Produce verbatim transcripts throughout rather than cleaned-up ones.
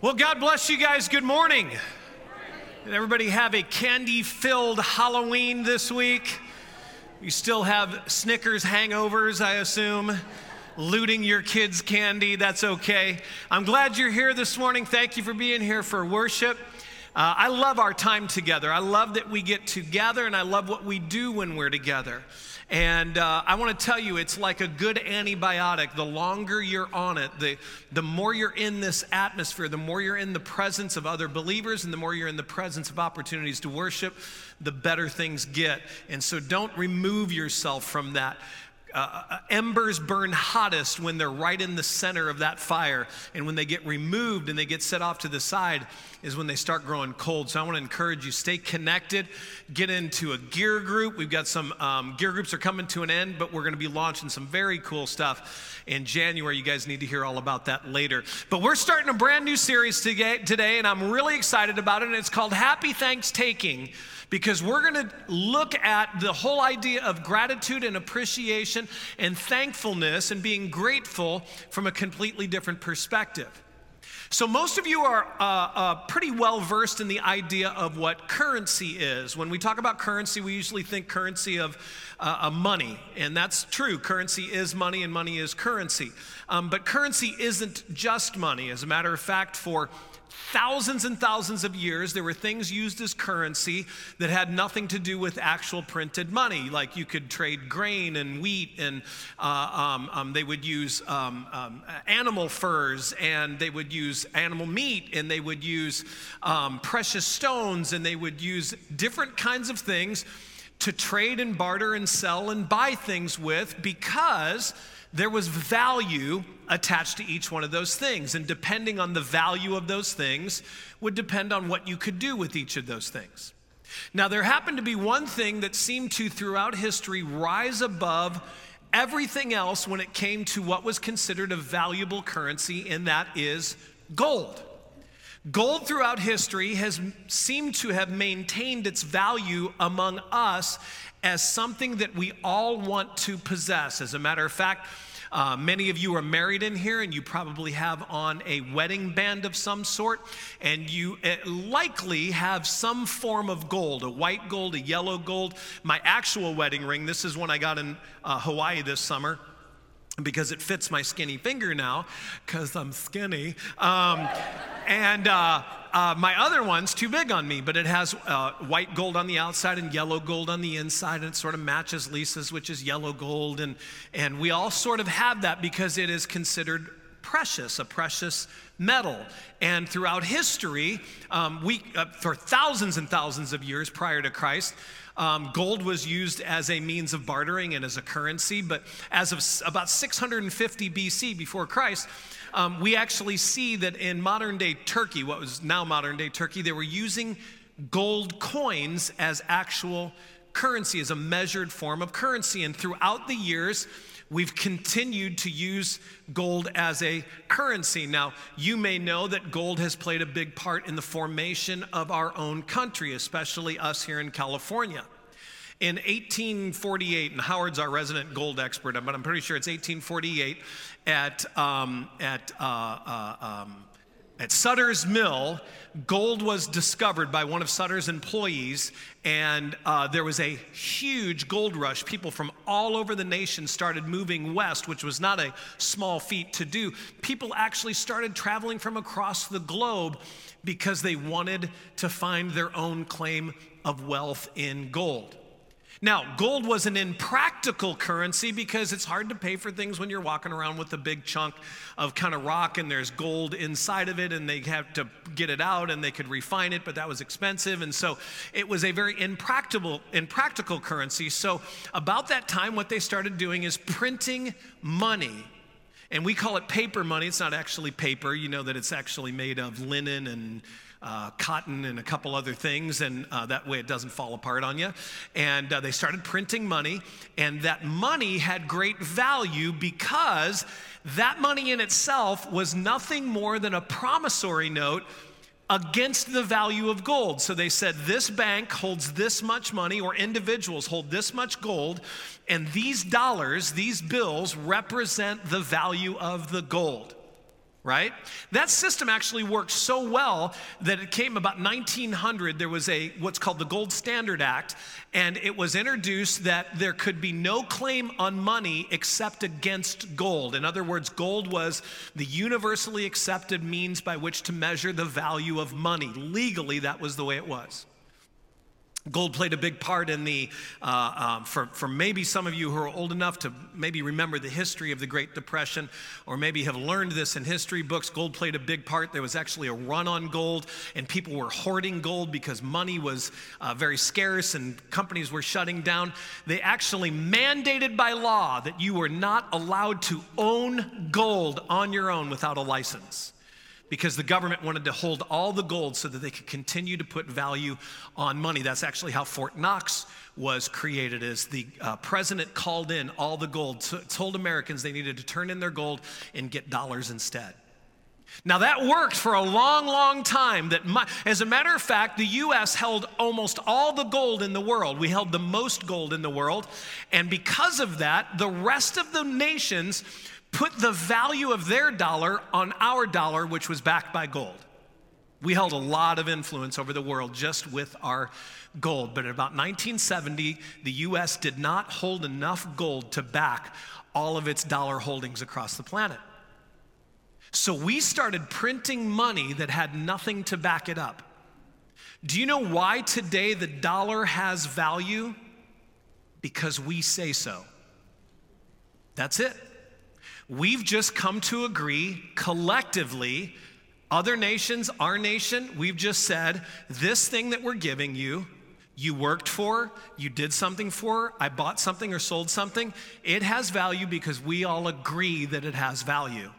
Well, God bless you guys. Good morning. Did everybody have a candy-filled Halloween this week? You still have Snickers hangovers, I assume? Looting your kids' candy, that's okay. I'm glad you're here this morning. Thank you for being here for worship. Uh, I love our time together. I love that we get together, and I love what we do when we're together. And uh, I want to tell you, it's like a good antibiotic. The longer you're on it, the, the more you're in this atmosphere, the more you're in the presence of other believers, and the more you're in the presence of opportunities to worship, the better things get. And so don't remove yourself from that. Uh, embers burn hottest when they're right in the center of that fire. And when they get removed and they get set off to the side is when they start growing cold. So I want to encourage you, stay connected, get into a gear group. We've got some um, gear groups are coming to an end, but we're going to be launching some very cool stuff in January. You guys need to hear all about that later. But we're starting a brand new series today, and I'm really excited about it. And it's called Happy Thanks-Taking, because we're going to look at the whole idea of gratitude and appreciation and thankfulness and being grateful from a completely different perspective. So most of you are uh, uh, pretty well versed in the idea of what currency is. When we talk about currency, we usually think currency of uh, uh, money, and that's true. Currency is money, and money is currency. Um, but currency isn't just money. As a matter of fact, for thousands and thousands of years, there were things used as currency that had nothing to do with actual printed money. Like you could trade grain and wheat, and uh, um, um, they would use um, um, animal furs, and they would use animal meat, and they would use um, precious stones, and they would use different kinds of things to trade and barter and sell and buy things with, because there was value attached to each one of those things. And depending on the value of those things would depend on what you could do with each of those things. Now, there happened to be one thing that seemed to, throughout history, rise above everything else when it came to what was considered a valuable currency, and that is gold. Gold throughout history has seemed to have maintained its value among us as something that we all want to possess. As a matter of fact, uh, many of you are married in here, and you probably have on a wedding band of some sort, and you uh, likely have some form of gold, a white gold, a yellow gold. My actual wedding ring, this is one I got in uh, Hawaii this summer, because it fits my skinny finger now, because I'm skinny. Um, and uh, uh, my other one's too big on me, but it has uh, white gold on the outside and yellow gold on the inside, and it sort of matches Lisa's, which is yellow gold. And, and we all sort of have that because it is considered precious, a precious metal. And throughout history, um, we uh, for thousands and thousands of years prior to Christ, Um, gold was used as a means of bartering and as a currency, but as of about six hundred fifty B C, before Christ, um, we actually see that in modern-day Turkey, what was now modern-day Turkey, they were using gold coins as actual currency, as a measured form of currency. And throughout the years, we've continued to use gold as a currency. Now, you may know that gold has played a big part in the formation of our own country, especially us here in California. In eighteen forty-eight, and Howard's our resident gold expert, but I'm pretty sure it's eighteen forty-eight, at um, at uh, uh, um, At Sutter's Mill, gold was discovered by one of Sutter's employees, and uh, there was a huge gold rush. People from all over the nation started moving west, which was not a small feat to do. People actually started traveling from across the globe because they wanted to find their own claim of wealth in gold. Now, gold was an impractical currency because it's hard to pay for things when you're walking around with a big chunk of kind of rock and there's gold inside of it, and they have to get it out and they could refine it, but that was expensive. And so it was a very impractical, impractical currency. So about that time, what they started doing is printing money. And we call it paper money. It's not actually paper. You know that it's actually made of linen and Uh, cotton and a couple other things, and uh, that way it doesn't fall apart on you. And uh, they started printing money, and that money had great value because that money in itself was nothing more than a promissory note against the value of gold. So they said, this bank holds this much money, or individuals hold this much gold, and these dollars, these bills, represent the value of the gold. right? That system actually worked so well that it came about nineteen hundred, there was a what's called the Gold Standard Act, and it was introduced that there could be no claim on money except against gold. In other words, gold was the universally accepted means by which to measure the value of money. Legally, that was the way it was. Gold played a big part in the, uh, um, for, for maybe some of you who are old enough to maybe remember the history of the Great Depression, or maybe have learned this in history books, gold played a big part. There was actually a run on gold, and people were hoarding gold because money was uh, very scarce and companies were shutting down. They actually mandated by law that you were not allowed to own gold on your own without a license, because the government wanted to hold all the gold so that they could continue to put value on money. That's actually how Fort Knox was created, as the uh, president called in all the gold, t- told Americans they needed to turn in their gold and get dollars instead. Now that worked for a long, long time. That, my, as a matter of fact, the U S held almost all the gold in the world. We held the most gold in the world, and because of that, the rest of the nations put the value of their dollar on our dollar, which was backed by gold. We held a lot of influence over the world just with our gold. But in about nineteen seventy, the U S did not hold enough gold to back all of its dollar holdings across the planet. So we started printing money that had nothing to back it up. Do you know why today the dollar has value? Because we say so. That's it. We've just come to agree collectively, other nations, our nation, we've just said, this thing that we're giving you, you worked for, you did something for, I bought something or sold something, it has value because we all agree that it has value.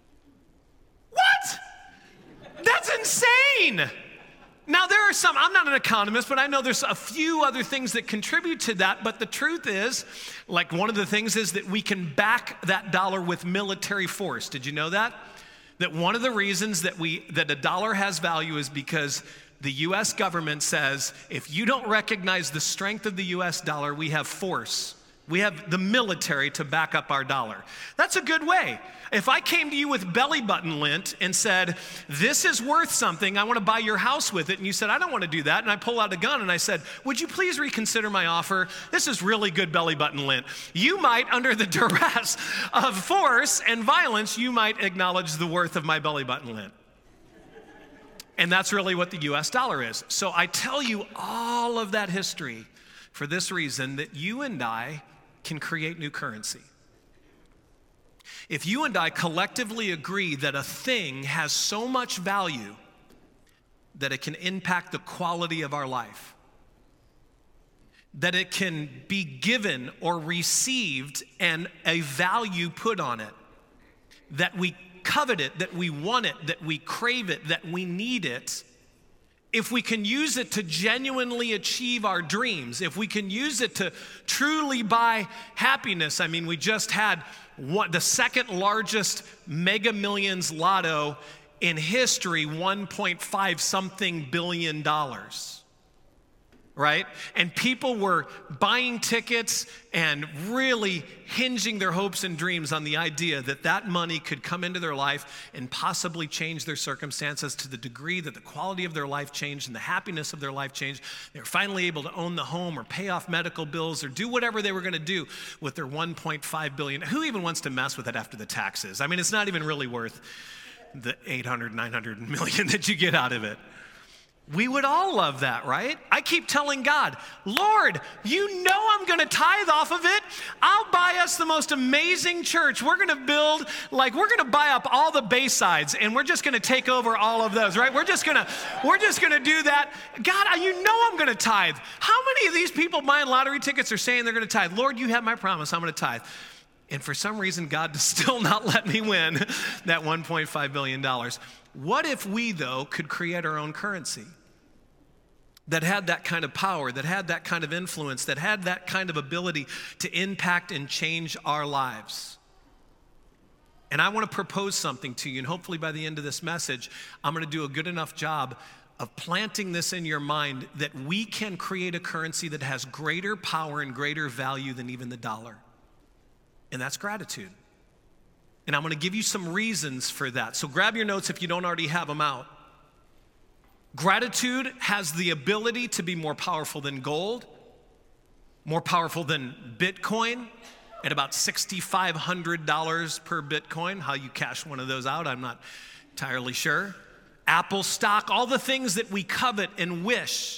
What? That's insane. Now, there are some, I'm not an economist, but I know there's a few other things that contribute to that. But the truth is, like one of the things is that we can back that dollar with military force. Did you know that? That one of the reasons that we that a dollar has value is because the U S government says, if you don't recognize the strength of the U S dollar, we have force. We have the military to back up our dollar. That's a good way. If I came to you with belly button lint and said, this is worth something, I want to buy your house with it, and you said, I don't want to do that, and I pull out a gun and I said, would you please reconsider my offer? This is really good belly button lint. You might, under the duress of force and violence, you might acknowledge the worth of my belly button lint. And that's really what the U S dollar is. So I tell you all of that history for this reason, that you and I can create new currency. If you and I collectively agree that a thing has so much value that it can impact the quality of our life, that it can be given or received and a value put on it, that we covet it, that we want it, that we crave it, that we need it, if we can use it to genuinely achieve our dreams, if we can use it to truly buy happiness. I mean, we just had what, the second largest Mega Millions lotto in history, one point five something billion dollars. Right? And people were buying tickets and really hinging their hopes and dreams on the idea that that money could come into their life and possibly change their circumstances to the degree that the quality of their life changed and the happiness of their life changed. They were finally able to own the home or pay off medical bills or do whatever they were going to do with their one point five billion dollars. Who even wants to mess with it after the taxes? I mean, it's not even really worth the eight hundred, nine hundred million that you get out of it. We would all love that, right? I keep telling God, Lord, you know I'm going to tithe off of it. I'll buy us the most amazing church. We're going to build, like, we're going to buy up all the Baysides, and we're just going to take over all of those, right? We're just going to, we're just going to do that. God, you know I'm going to tithe. How many of these people buying lottery tickets are saying they're going to tithe? Lord, you have my promise. I'm going to tithe. And for some reason, God does still not let me win that one point five billion dollars. What if we, though, could create our own currency that had that kind of power, that had that kind of influence, that had that kind of ability to impact and change our lives? And I want to propose something to you, and hopefully by the end of this message, I'm going to do a good enough job of planting this in your mind that we can create a currency that has greater power and greater value than even the dollar. And that's gratitude. And I'm going to give you some reasons for that. So grab your notes if you don't already have them out. Gratitude has the ability to be more powerful than gold, more powerful than Bitcoin at about six thousand five hundred dollars per Bitcoin. How you cash one of those out, I'm not entirely sure. Apple stock, all the things that we covet and wish.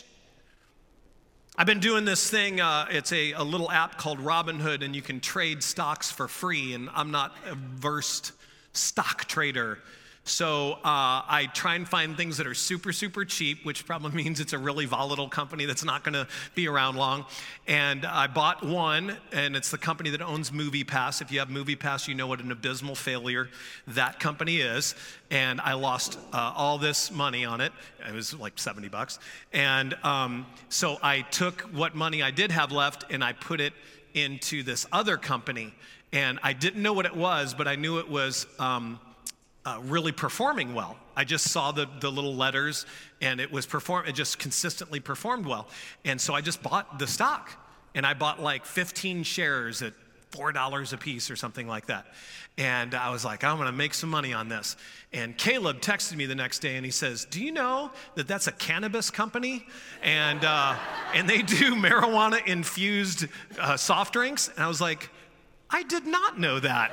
I've been doing this thing, uh, it's a, a little app called Robinhood, and you can trade stocks for free, and I'm not a versed stock trader. So uh, I try and find things that are super, super cheap, which probably means it's a really volatile company that's not gonna be around long. And I bought one, and it's the company that owns MoviePass. If you have MoviePass, you know what an abysmal failure that company is. And I lost uh, all this money on it. It was like seventy bucks. And um, so I took what money I did have left, and I put it into this other company. And I didn't know what it was, but I knew it was um, Uh, really performing well. I just saw the, the little letters, and it was perform. It just consistently performed well. And so I just bought the stock, and I bought like fifteen shares at four dollars a piece or something like that. And I was like, I'm gonna make some money on this. And Caleb texted me the next day, and he says, do you know that that's a cannabis company? And, uh, and they do marijuana-infused uh, soft drinks? And I was like, I did not know that.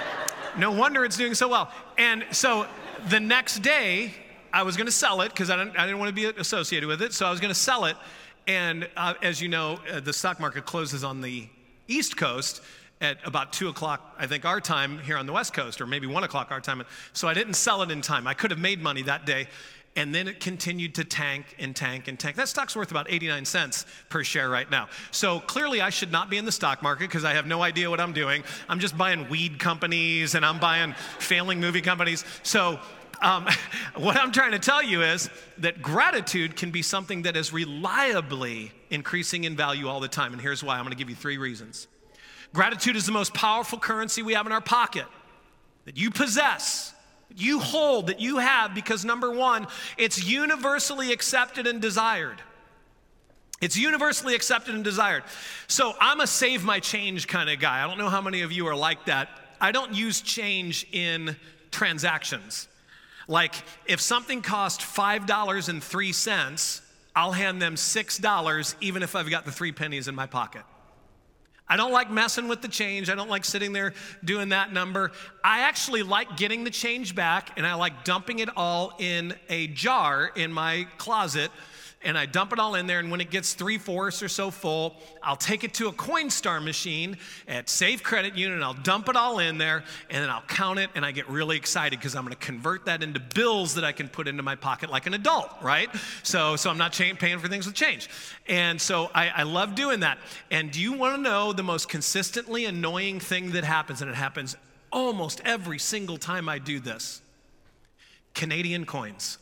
No wonder it's doing so well. And so the next day, I was going to sell it because I didn't, I didn't want to be associated with it. So I was going to sell it. And uh, as you know, uh, the stock market closes on the East Coast at about two o'clock, I think, our time here on the West Coast, or maybe one o'clock our time. So I didn't sell it in time. I could have made money that day. And then it continued to tank and tank and tank. That stock's worth about eighty-nine cents per share right now. So clearly I should not be in the stock market because I have no idea what I'm doing. I'm just buying weed companies, and I'm buying failing movie companies. So um, what I'm trying to tell you is that gratitude can be something that is reliably increasing in value all the time. And here's why. I'm going to give you three reasons. Gratitude is the most powerful currency we have in our pocket that you possess, you hold, that you have, because number one, it's universally accepted and desired. It's universally accepted and desired. So I'm a save my change kind of guy. I don't know how many of you are like that. I don't use change in transactions. Like if something costs five dollars and three cents, I'll hand them six dollars even if I've got the three pennies in my pocket. I don't like messing with the change. I don't like sitting there doing that number. I actually like getting the change back, and I like dumping it all in a jar in my closet, and I dump it all in there, and when it gets three-fourths or so full, I'll take it to a Coinstar machine at Safe Credit Union, and I'll dump it all in there, and then I'll count it, and I get really excited because I'm going to convert that into bills that I can put into my pocket like an adult, right? So, so I'm not cha- paying for things with change. And so I, I love doing that. And do you want to know the most consistently annoying thing that happens, and it happens almost every single time I do this? Canadian coins.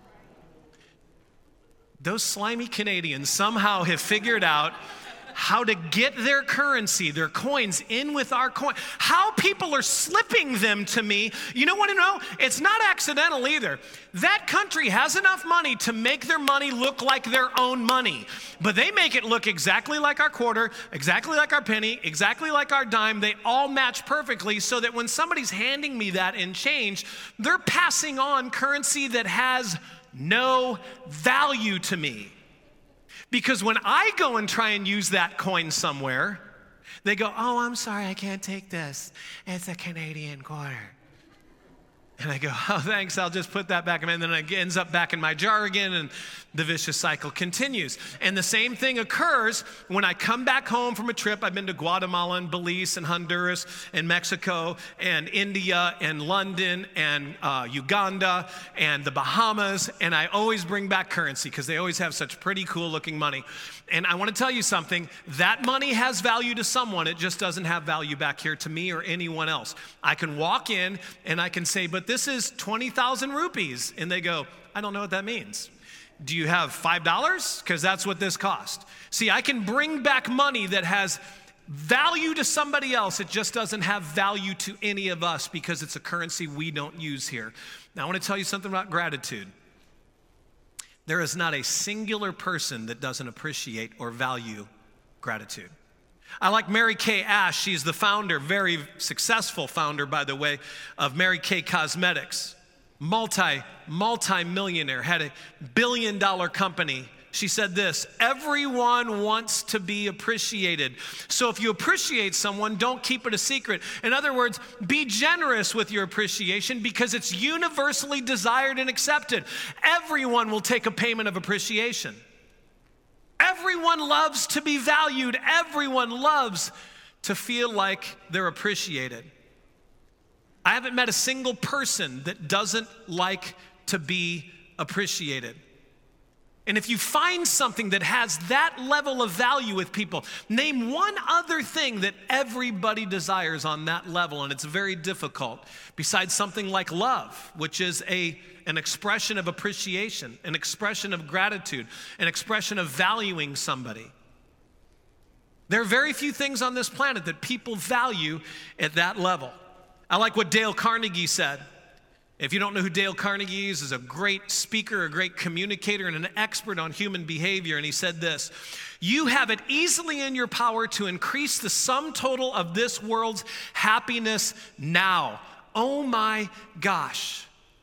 Those slimy Canadians somehow have figured out how to get their currency, their coins, in with our coin. How people are slipping them to me. You know what I know? It's not accidental either. That country has enough money to make their money look like their own money. But they make it look exactly like our quarter, exactly like our penny, exactly like our dime. They all match perfectly so that when somebody's handing me that in change, they're passing on currency that has no value to me. Because when I go and try and use that coin somewhere, they go, oh, I'm sorry, I can't take this. It's a Canadian quarter. And I go, oh, thanks, I'll just put that back in. And then it ends up back in my jar again, and the vicious cycle continues. And the same thing occurs when I come back home from a trip. I've been to Guatemala and Belize and Honduras and Mexico and India and London and uh, Uganda and the Bahamas, and I always bring back currency because they always have such pretty cool looking money. And I want to tell you something, that money has value to someone, it just doesn't have value back here to me or anyone else. I can walk in and I can say, but this is twenty thousand rupees. And they go, I don't know what that means. Do you have five dollars? Because that's what this cost. See, I can bring back money that has value to somebody else. It just doesn't have value to any of us because it's a currency we don't use here. Now, I want to tell you something about gratitude. There is not a singular person that doesn't appreciate or value gratitude. I like Mary Kay Ash. She's the founder, very successful founder, by the way, of Mary Kay Cosmetics. Multi, multi-millionaire, had a billion dollar company. She said this: everyone wants to be appreciated. So if you appreciate someone, don't keep it a secret. In other words, be generous with your appreciation because it's universally desired and accepted. Everyone will take a payment of appreciation. Everyone loves to be valued. Everyone loves to feel like they're appreciated. I haven't met a single person that doesn't like to be appreciated. And if you find something that has that level of value with people, name one other thing that everybody desires on that level, and it's very difficult, besides something like love, which is a, an expression of appreciation, an expression of gratitude, an expression of valuing somebody. There are very few things on this planet that people value at that level. I like what Dale Carnegie said. If you don't know who Dale Carnegie is, he's a great speaker, a great communicator, and an expert on human behavior. And he said this: you have it easily in your power to increase the sum total of this world's happiness now. Oh my gosh.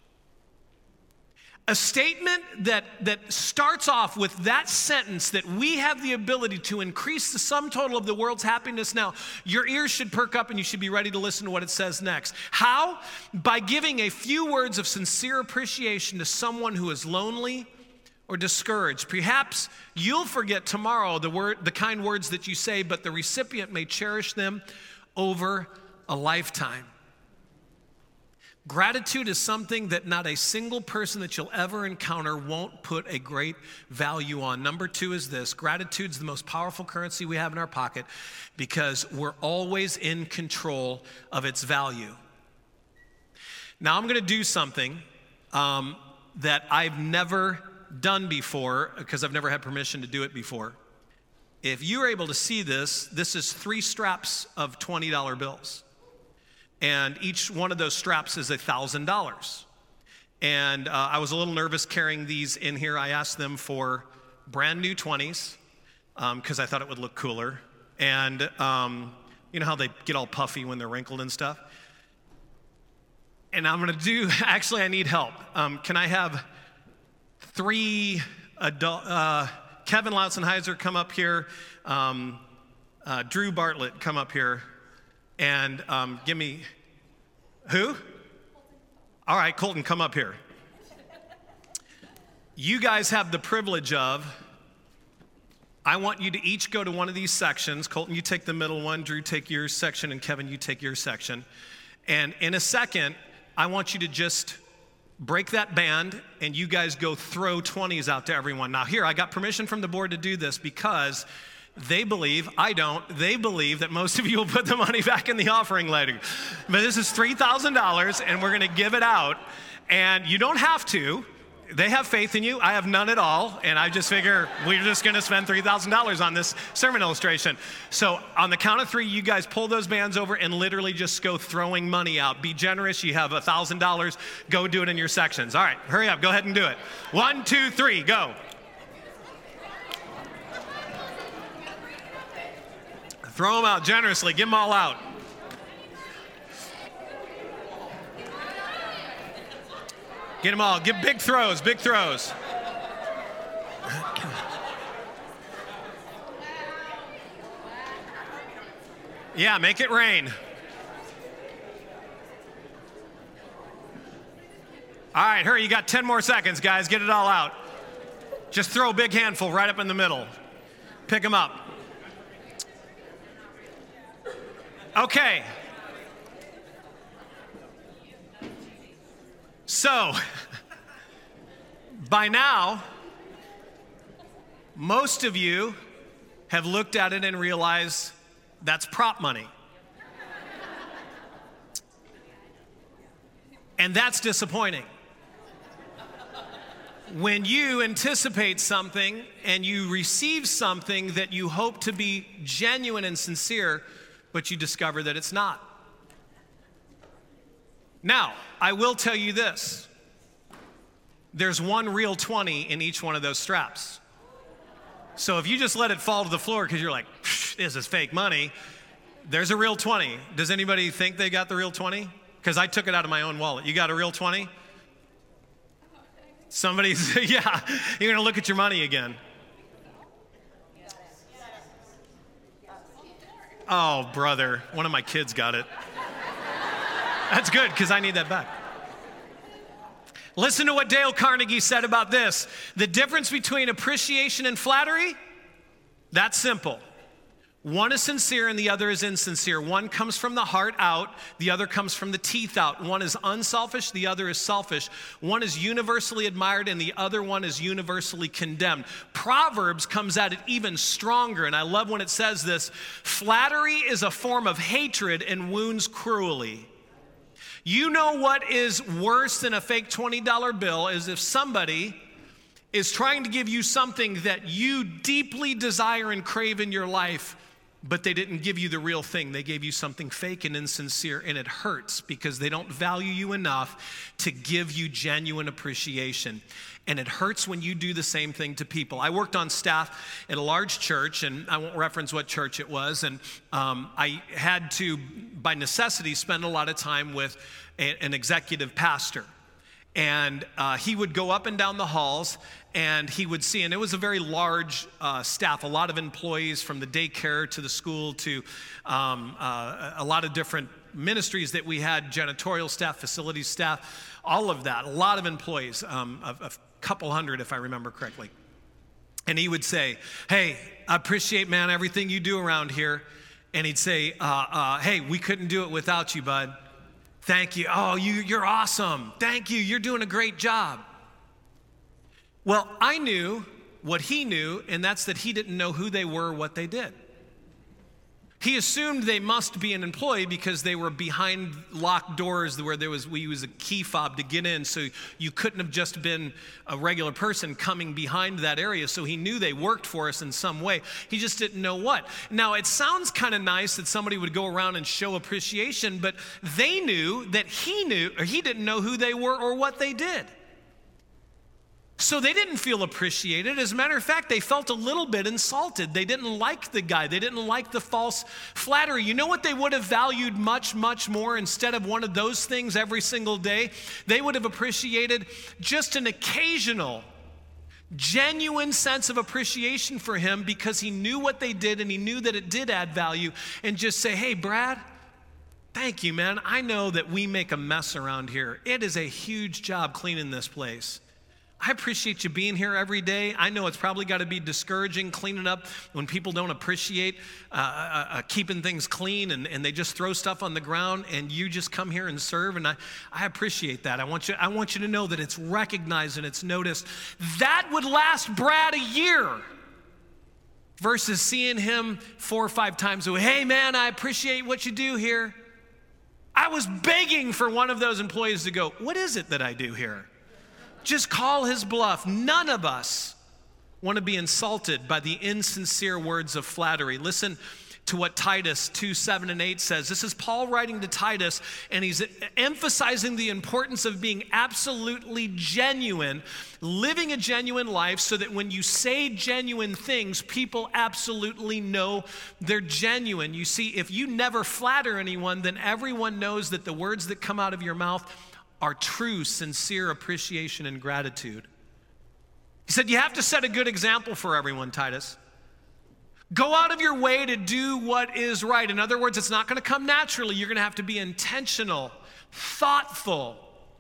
A statement that, that starts off with that sentence, that we have the ability to increase the sum total of the world's happiness now. Your ears should perk up and you should be ready to listen to what it says next. How? By giving a few words of sincere appreciation to someone who is lonely or discouraged. Perhaps you'll forget tomorrow the word, the kind words that you say, but the recipient may cherish them over a lifetime. Gratitude is something that not a single person that you'll ever encounter won't put a great value on. Number two is this: gratitude is the most powerful currency we have in our pocket because we're always in control of its value. Now, I'm going to do something um, that I've never done before because I've never had permission to do it before. If you're able to see this, this is three straps of twenty dollar bills. And each one of those straps is one thousand dollars. And uh, I was a little nervous carrying these in here. I asked them for brand new twenties because um, I thought it would look cooler. And um, you know how they get all puffy when they're wrinkled and stuff? And I'm going to do, actually, I need help. Um, can I have three adult, uh, Kevin Lautzenheiser come up here, um, uh, Drew Bartlett come up here. And um, give me, who? All right, Colton, come up here. You guys have the privilege of, I want you to each go to one of these sections. Colton, you take the middle one. Drew, take your section. And Kevin, you take your section. And in a second, I want you to just break that band and you guys go throw twenties out to everyone. Now here, I got permission from the board to do this because they believe, I don't, they believe that most of you will put the money back in the offering later. But this is three thousand dollars and we're gonna give it out. And you don't have to. They have faith in you. I have none at all. And I just figure we're just gonna spend three thousand dollars on this sermon illustration. So on the count of three, you guys pull those bands over and literally just go throwing money out. Be generous, you have one thousand dollars. Go do it in your sections. All right, hurry up, go ahead and do it. One, two, three, go. Throw them out generously. Give them all out. Get them all. Give big throws, big throws. Yeah, make it rain. All right, hurry. You got ten more seconds, guys. Get it all out. Just throw a big handful right up in the middle. Pick them up. Okay. So, by now, most of you have looked at it and realized that's prop money. And that's disappointing. When you anticipate something and you receive something that you hope to be genuine and sincere, but you discover that it's not. Now, I will tell you this. There's one real twenty in each one of those straps. So if you just let it fall to the floor because you're like, this is fake money. There's a real twenty. Does anybody think they got the real twenty? Because I took it out of my own wallet. You got a real twenty? Somebody's, yeah, you're going to look at your money again. Oh, brother, one of my kids got it. That's good, because I need that back. Listen to what Dale Carnegie said about this. The difference between appreciation and flattery, that's simple. One is sincere and the other is insincere. One comes from the heart out, the other comes from the teeth out. One is unselfish, the other is selfish. One is universally admired and the other one is universally condemned. Proverbs comes at it even stronger, and I love when it says this: flattery is a form of hatred and wounds cruelly. You know what is worse than a fake twenty dollar bill is if somebody is trying to give you something that you deeply desire and crave in your life, but they didn't give you the real thing. They gave you something fake and insincere, and it hurts because they don't value you enough to give you genuine appreciation. And it hurts when you do the same thing to people. I worked on staff at a large church, and I won't reference what church it was, and um, I had to, by necessity, spend a lot of time with a, an executive pastor. And uh, he would go up and down the halls, and he would see, and it was a very large uh, staff, a lot of employees from the daycare to the school to um, uh, a lot of different ministries that we had, janitorial staff, facilities staff, all of that, a lot of employees, um, a, a couple hundred if I remember correctly. And he would say, hey, I appreciate, man, everything you do around here. And he'd say, uh, uh, hey, we couldn't do it without you, bud. Thank you. Oh, you, you're awesome. Thank you. You're doing a great job. Well, I knew what he knew, and that's that he didn't know who they were or what they did. He assumed they must be an employee because they were behind locked doors where there was, we use a key fob to get in, so you couldn't have just been a regular person coming behind that area. So he knew they worked for us in some way. He just didn't know what. Now, it sounds kind of nice that somebody would go around and show appreciation, but they knew that he knew, or he didn't know who they were or what they did. So they didn't feel appreciated. As a matter of fact, they felt a little bit insulted. They didn't like the guy. They didn't like the false flattery. You know what they would have valued much, much more instead of one of those things every single day? They would have appreciated just an occasional, genuine sense of appreciation for him because he knew what they did and he knew that it did add value, and just say, hey, Brad, thank you, man. I know that we make a mess around here. It is a huge job cleaning this place. I appreciate you being here every day. I know it's probably got to be discouraging cleaning up when people don't appreciate uh, uh, uh, keeping things clean and, and they just throw stuff on the ground, and you just come here and serve, and I, I appreciate that. I want you, I want you to know that it's recognized and it's noticed. That would last Brad a year versus seeing him four or five times a week. Hey, man, I appreciate what you do here. I was begging for one of those employees to go, what is it that I do here? Just call his bluff. None of us want to be insulted by the insincere words of flattery. Listen to what Titus two, seven, and eight says. This is Paul writing to Titus, and he's emphasizing the importance of being absolutely genuine, living a genuine life so that when you say genuine things, people absolutely know they're genuine. You see, if you never flatter anyone, then everyone knows that the words that come out of your mouth are true, sincere appreciation and gratitude. He said, you have to set a good example for everyone, Titus. Go out of your way to do what is right. In other words, it's not going to come naturally. You're going to have to be intentional, thoughtful.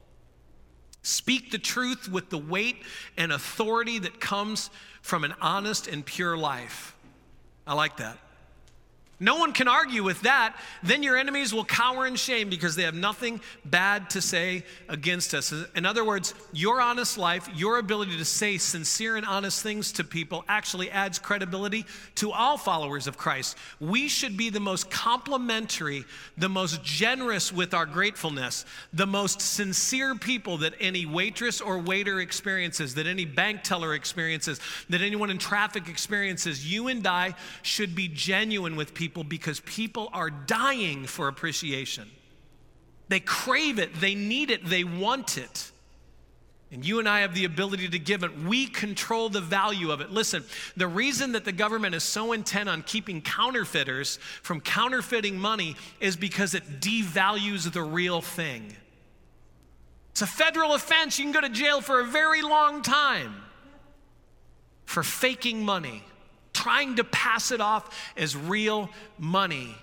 Speak the truth with the weight and authority that comes from an honest and pure life. I like that. No one can argue with that. Then your enemies will cower in shame because they have nothing bad to say against us. In other words, your honest life, your ability to say sincere and honest things to people actually adds credibility to all followers of Christ. We should be the most complimentary, the most generous with our gratefulness, the most sincere people that any waitress or waiter experiences, that any bank teller experiences, that anyone in traffic experiences. You and I should be genuine with people. People because people are dying for appreciation. They crave it, they need it, they want it. And you and I have the ability to give it. We control the value of it. Listen, the reason that the government is so intent on keeping counterfeiters from counterfeiting money is because it devalues the real thing. It's a federal offense. You can go to jail for a very long time for faking money, trying to pass it off as real money.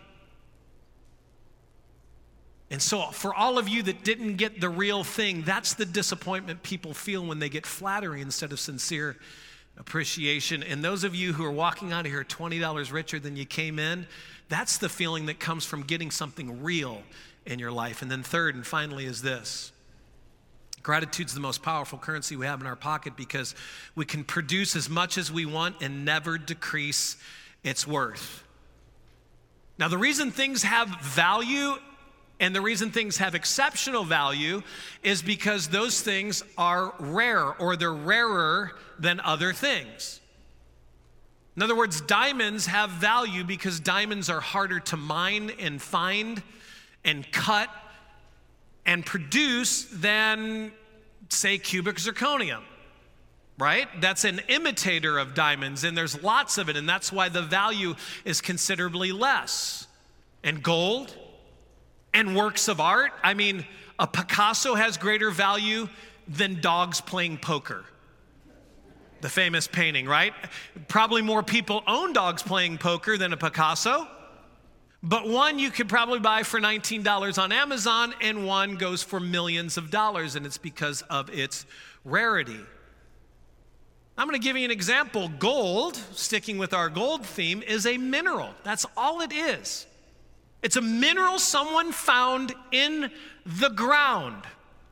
And so for all of you that didn't get the real thing, that's the disappointment people feel when they get flattery instead of sincere appreciation. And those of you who are walking out of here twenty dollars richer than you came in, that's the feeling that comes from getting something real in your life. And then third and finally is this. Gratitude's the most powerful currency we have in our pocket because we can produce as much as we want and never decrease its worth. Now, the reason things have value and the reason things have exceptional value is because those things are rare, or they're rarer than other things. In other words, diamonds have value because diamonds are harder to mine and find and cut and produce than, say, cubic zirconium, right? That's an imitator of diamonds, and there's lots of it, and that's why the value is considerably less. And gold and works of art, I mean, a Picasso has greater value than dogs playing poker. The famous painting, right? Probably more people own dogs playing poker than a Picasso. But one you could probably buy for nineteen dollars on Amazon, and one goes for millions of dollars, and it's because of its rarity. I'm going to give you an example. Gold, sticking with our gold theme, is a mineral. That's all it is. It's a mineral someone found in the ground.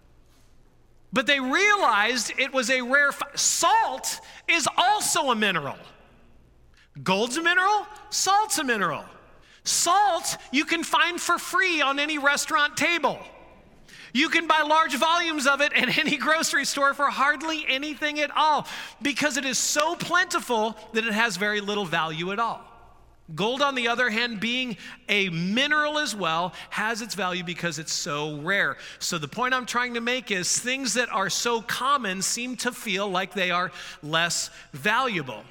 But they realized it was a rare fi- Salt is also a mineral. Gold's a mineral, salt's a mineral. Salt you can find for free on any restaurant table. You can buy large volumes of it at any grocery store for hardly anything at all because it is so plentiful that it has very little value at all. Gold, on the other hand, being a mineral as well, has its value because it's so rare. So the point I'm trying to make is things that are so common seem to feel like they are less valuable.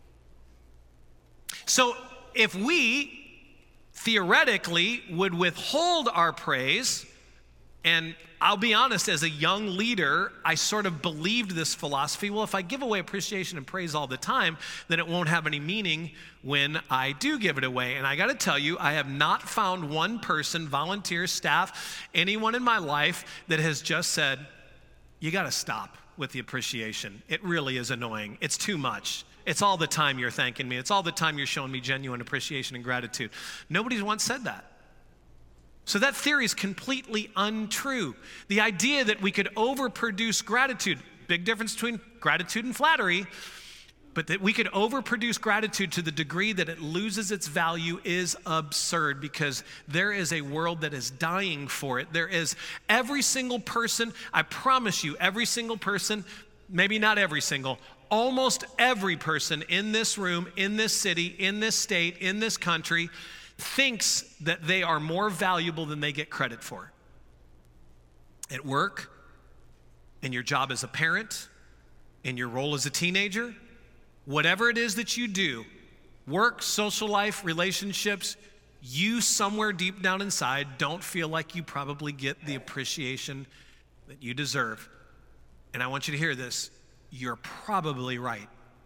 So if we theoretically would withhold our praise, and I'll be honest, as a young leader, I sort of believed this philosophy. Well, if I give away appreciation and praise all the time, then it won't have any meaning when I do give it away. And I got to tell you, I have not found one person, volunteer, staff, anyone in my life that has just said, you got to stop with the appreciation. It really is annoying. It's too much. It's all the time you're thanking me. It's all the time you're showing me genuine appreciation and gratitude. Nobody's once said that. So that theory is completely untrue. The idea that we could overproduce gratitude, big difference between gratitude and flattery, but that we could overproduce gratitude to the degree that it loses its value is absurd because there is a world that is dying for it. There is every single person, I promise you, every single person, maybe not every single, almost every person in this room, in this city, in this state, in this country, thinks that they are more valuable than they get credit for. At work, in your job as a parent, in your role as a teenager, whatever it is that you do, work, social life, relationships, you somewhere deep down inside don't feel like you probably get the appreciation that you deserve. And I want you to hear this. You're probably right.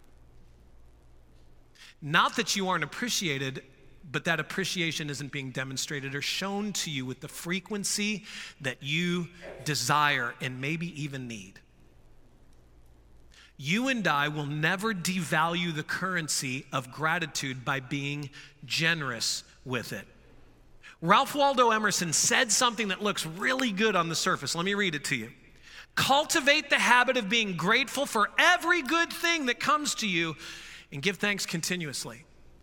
Not that you aren't appreciated, but that appreciation isn't being demonstrated or shown to you with the frequency that you desire and maybe even need. You and I will never devalue the currency of gratitude by being generous with it. Ralph Waldo Emerson said something that looks really good on the surface. Let me read it to you. Cultivate the habit of being grateful for every good thing that comes to you and give thanks continuously.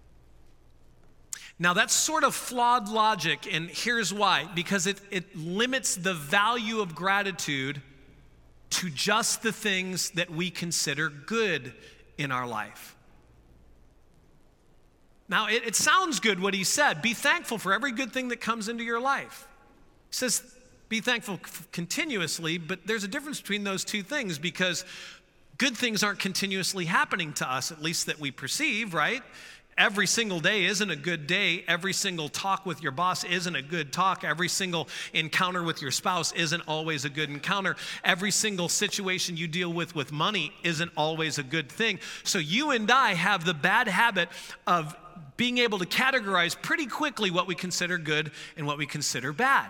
Now, that's sort of flawed logic, and here's why. Because it, it limits the value of gratitude to just the things that we consider good in our life. Now, it, it sounds good what he said. Be thankful for every good thing that comes into your life. He says, be thankful c- continuously, but there's a difference between those two things because good things aren't continuously happening to us, at least that we perceive, right? Every single day isn't a good day. Every single talk with your boss isn't a good talk. Every single encounter with your spouse isn't always a good encounter. Every single situation you deal with with money isn't always a good thing. So you and I have the bad habit of being able to categorize pretty quickly what we consider good and what we consider bad.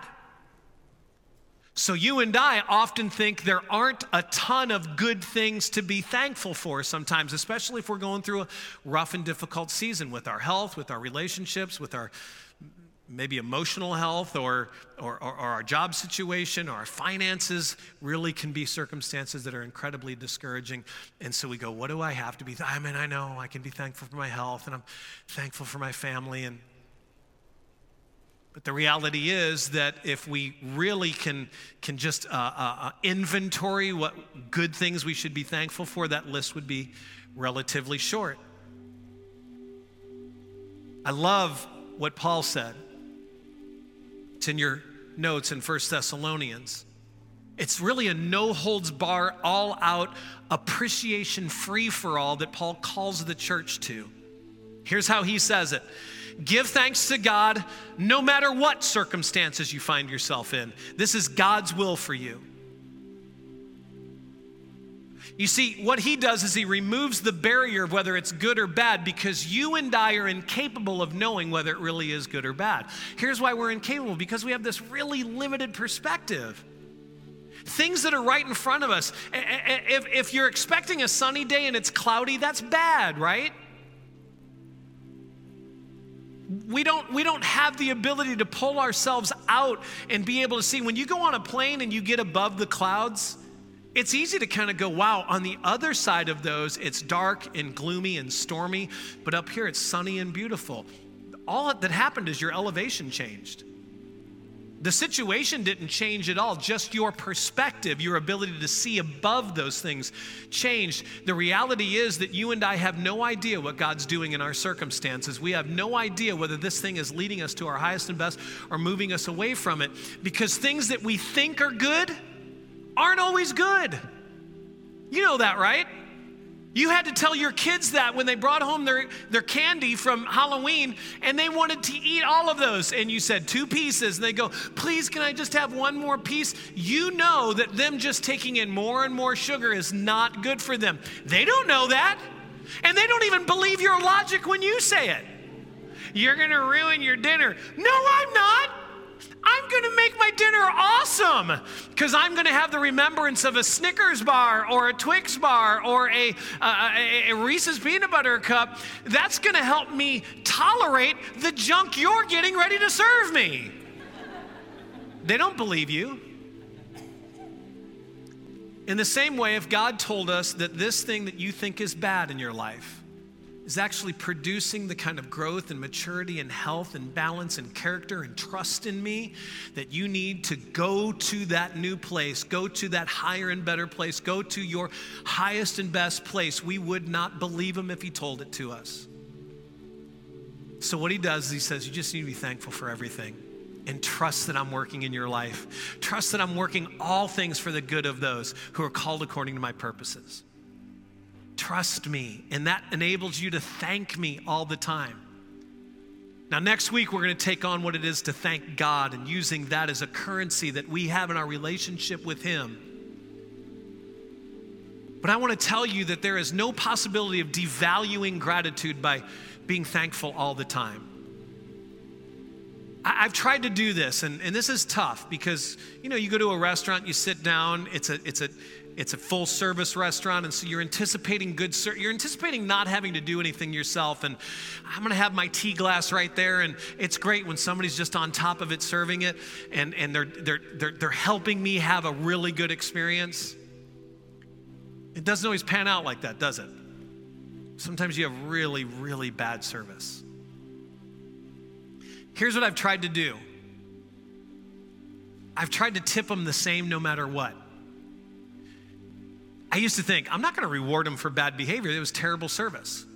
So you and I often think there aren't a ton of good things to be thankful for sometimes, especially if we're going through a rough and difficult season with our health, with our relationships, with our maybe emotional health or, or, or, or our job situation or our finances really can be circumstances that are incredibly discouraging. And so we go, what do I have to be? Th- I mean, I know I can be thankful for my health and I'm thankful for my family. And But the reality is that if we really can, can just uh, uh, inventory what good things we should be thankful for, that list would be relatively short. I love what Paul said. It's in your notes in First Thessalonians. It's really a no-holds-bar, all-out appreciation free-for-all that Paul calls the church to. Here's how he says it. Give thanks to God no matter what circumstances you find yourself in. This is God's will for you. You see, what he does is he removes the barrier of whether it's good or bad because you and I are incapable of knowing whether it really is good or bad. Here's why we're incapable, because we have this really limited perspective. Things that are right in front of us. If, if you're expecting a sunny day and it's cloudy, that's bad, right? We don't, we don't have the ability to pull ourselves out and be able to see. When you go on a plane and you get above the clouds, it's easy to kind of go, wow, on the other side of those, it's dark and gloomy and stormy, but up here it's sunny and beautiful. All that happened is your elevation changed. The situation didn't change at all, just your perspective, your ability to see above those things changed. The reality is that you and I have no idea what God's doing in our circumstances. We have no idea whether this thing is leading us to our highest and best or moving us away from it, because things that we think are good aren't always good. You know that, right? You had to tell your kids that when they brought home their, their candy from Halloween and they wanted to eat all of those. And you said two pieces. And they go, please, can I just have one more piece? You know that them just taking in more and more sugar is not good for them. They don't know that. And they don't even believe your logic when you say it. You're going to ruin your dinner. No, I'm not. I'm going to make my dinner awesome because I'm going to have the remembrance of a Snickers bar or a Twix bar or a, uh, a, a Reese's peanut butter cup. That's going to help me tolerate the junk you're getting ready to serve me. They don't believe you. In the same way, if God told us that this thing that you think is bad in your life is actually producing the kind of growth and maturity and health and balance and character and trust in me that you need to go to that new place, go to that higher and better place, go to your highest and best place, we would not believe him if he told it to us. So what he does is he says, you just need to be thankful for everything and trust that I'm working in your life. Trust that I'm working all things for the good of those who are called according to my purposes. Trust me, and that enables you to thank me all the time. Now, next week, we're going to take on what it is to thank God and using that as a currency that we have in our relationship with him. But I want to tell you that there is no possibility of devaluing gratitude by being thankful all the time. I, I've tried to do this, and, and this is tough because, you know, you go to a restaurant, you sit down, it's a, it's a, It's a full service restaurant, and so you're anticipating good ser- you're anticipating not having to do anything yourself, and I'm gonna have my tea glass right there, and it's great when somebody's just on top of it serving it, and, and they're, they're, they're, they're helping me have a really good experience. It doesn't always pan out like that, does it? Sometimes you have really, really bad service. Here's what I've tried to do. I've tried to tip them the same no matter what. I used to think, I'm not going to reward them for bad behavior. It was terrible service.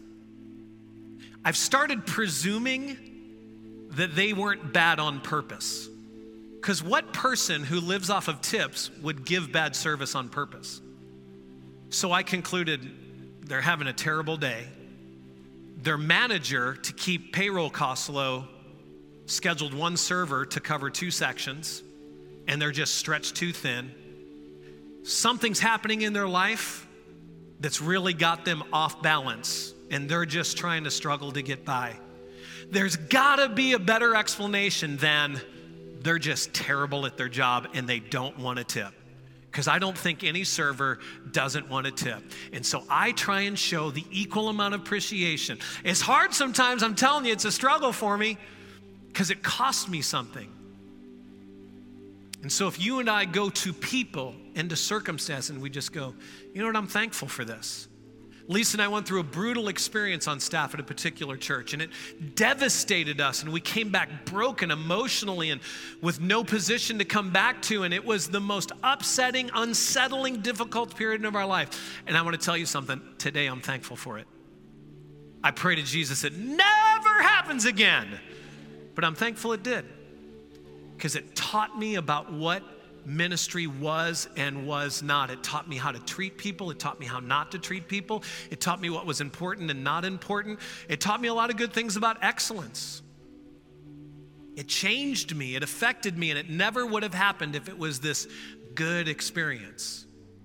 I've started presuming that they weren't bad on purpose. Because what person who lives off of tips would give bad service on purpose? So I concluded they're having a terrible day. Their manager, to keep payroll costs low, scheduled one server to cover two sections, and they're just stretched too thin. Something's happening in their life that's really got them off balance, and they're just trying to struggle to get by. There's gotta be a better explanation than they're just terrible at their job and they don't want to tip. Because I don't think any server doesn't want to tip. And so I try and show the equal amount of appreciation. It's hard sometimes, I'm telling you, it's a struggle for me because it costs me something. And so if you and I go to people and to circumstance and we just go, you know what, I'm thankful for this. Lisa and I went through a brutal experience on staff at a particular church, and it devastated us, and we came back broken emotionally and with no position to come back to, and it was the most upsetting, unsettling, difficult period of our life. And I want to tell you something. Today, I'm thankful for it. I pray to Jesus it never happens again, but I'm thankful it did, because it taught me about what ministry was and was not. It taught me how to treat people. It taught me how not to treat people. It taught me what was important and not important. It taught me a lot of good things about excellence. It changed me. It affected me, and it never would have happened if it was this good experience.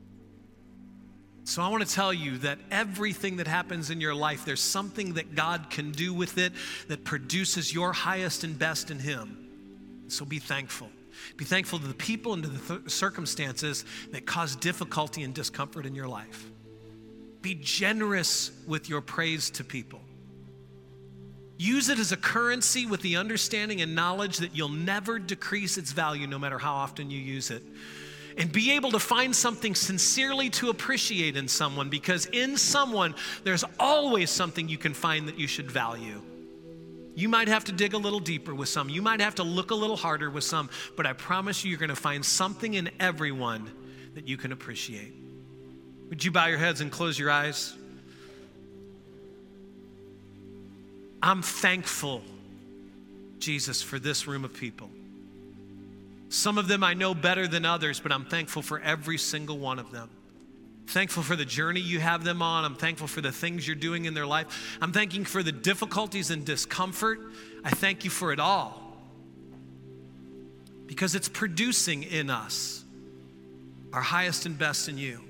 So I want to tell you that everything that happens in your life, there's something that God can do with it that produces your highest and best in Him. So be thankful. Be thankful to the people and to the th- circumstances that cause difficulty and discomfort in your life. Be generous with your praise to people. Use it as a currency with the understanding and knowledge that you'll never decrease its value no matter how often you use it. And be able to find something sincerely to appreciate in someone, because in someone, there's always something you can find that you should value. You might have to dig a little deeper with some. You might have to look a little harder with some, but I promise you, you're going to find something in everyone that you can appreciate. Would you bow your heads and close your eyes? I'm thankful, Jesus, for this room of people. Some of them I know better than others, but I'm thankful for every single one of them. Thankful for the journey you have them on. I'm thankful for the things you're doing in their life. I'm thanking for the difficulties and discomfort. I thank you for it all, because it's producing in us our highest and best in you.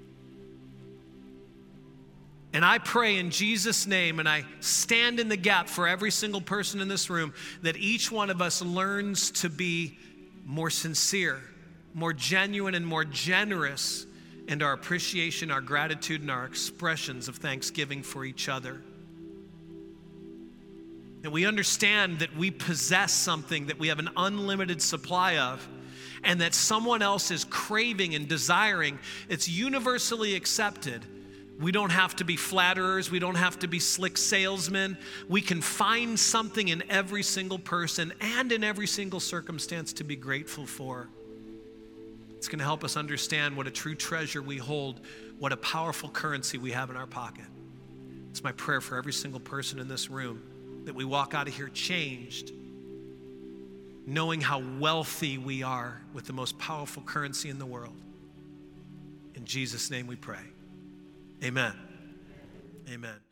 And I pray in Jesus' name, and I stand in the gap for every single person in this room, that each one of us learns to be more sincere, more genuine, and more generous in our appreciation, our gratitude, and our expressions of thanksgiving for each other. And we understand that we possess something that we have an unlimited supply of, and that someone else is craving and desiring. It's universally accepted. We don't have to be flatterers. We don't have to be slick salesmen. We can find something in every single person and in every single circumstance to be grateful for. It's going to help us understand what a true treasure we hold, what a powerful currency we have in our pocket. It's my prayer for every single person in this room that we walk out of here changed, knowing how wealthy we are with the most powerful currency in the world. In Jesus' name we pray. Amen. Amen.